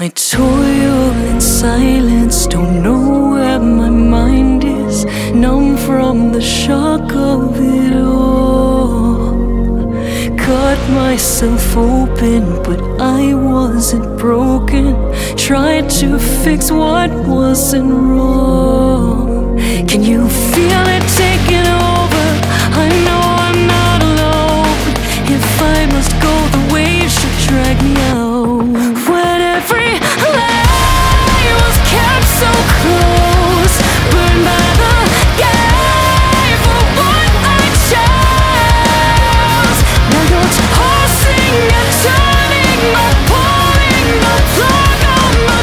I toil in silence, don't know where my mind is, numb from the shock of it all. Cut myself open, but I wasn't broken. Tried to fix what wasn't wrong. Can you feel it taking over? I know I'm not alone. If I must go, the waves should drag me out. When every lie was kept so close, burned by the gate for what I chose. Now you're tossing and turning, not pulling the plug on my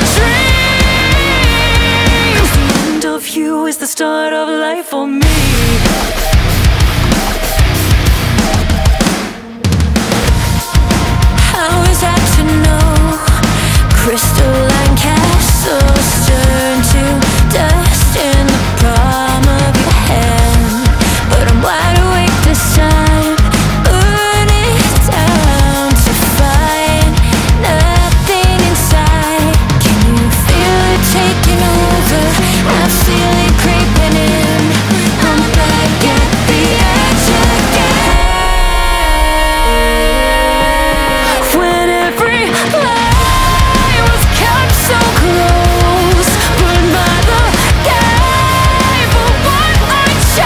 dreams. The end of you is the start of life for me. Crystalline castles turn to dust in the palm of your hand, but I'm wide awake this time, burning down to find nothing inside. Can you feel it taking over? I feel it creeping in. I'm back at the edge again. When every so close, burned by the gate for what I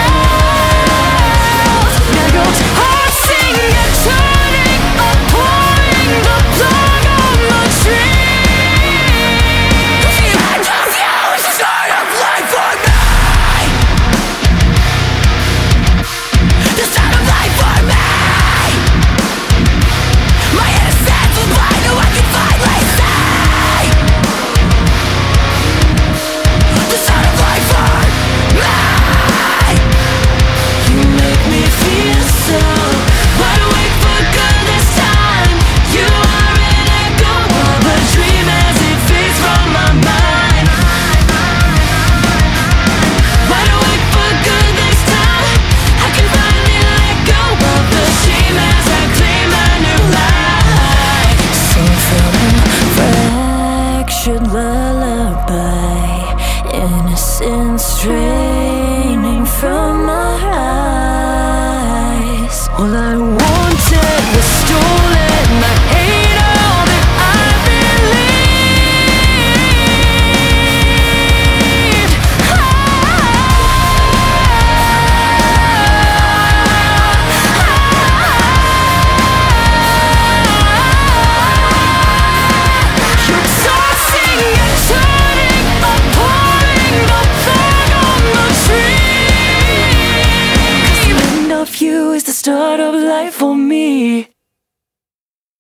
chose. Now you're tossing and turning, pulling the plug on my dreams. The end of you is the start of life for me. The start of life for me. My innocence was blind, no one can finally see. Lullaby, innocence draining from my eyes. All I wanted was stolen. I hate all that I believed. You're tossing and turning, pulling the plug on my dream. 'Cause the end of you is the start of life for me.